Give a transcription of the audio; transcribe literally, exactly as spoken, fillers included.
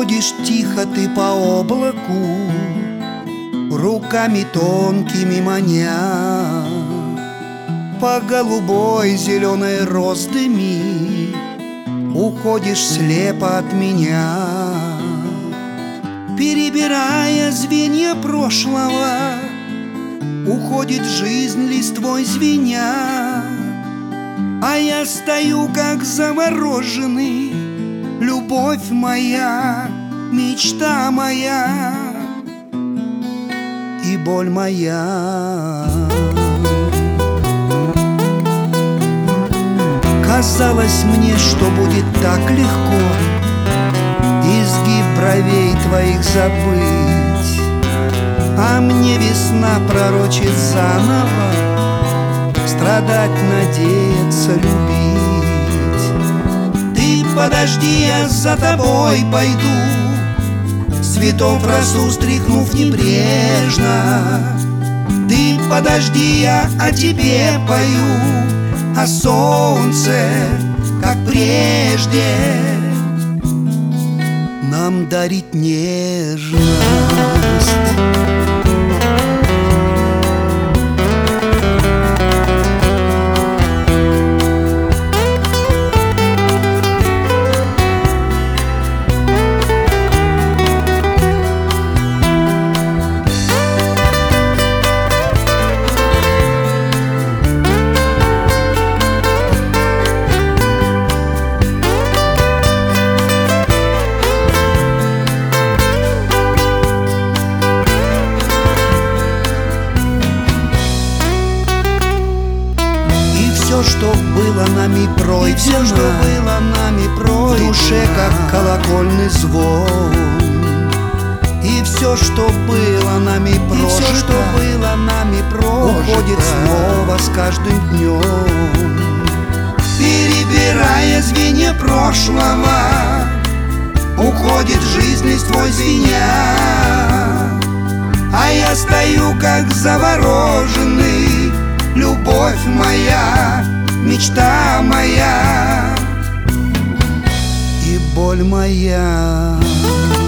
Ходишь тихо ты по облаку, руками тонкими маня, по голубой зеленой роздыми уходишь слепо от меня. Перебирая звенья прошлого, уходит жизнь листвой звеня. А я стою как завороженный, любовь моя, мечта моя и боль моя. Казалось мне, что будет так легко изгиб бровей твоих забыть, а мне весна пророчит заново страдать, надеяться, любить. Ты подожди, я за тобой пойду, цветов росу стряхнув небрежно. Ты подожди, я о тебе пою, а солнце, как прежде, нам дарит нежность. Все, что было нами пройдено, все, что было нами пройдено, в душе как колокольный звон. И все, что было нами прожито, и все, что было нами прожито, уходит снова с каждым днем. Перебирая звенья прошлого, уходит жизнь листвой звеня. А я стою как завороженный, любовь моя, мечта моя и боль моя.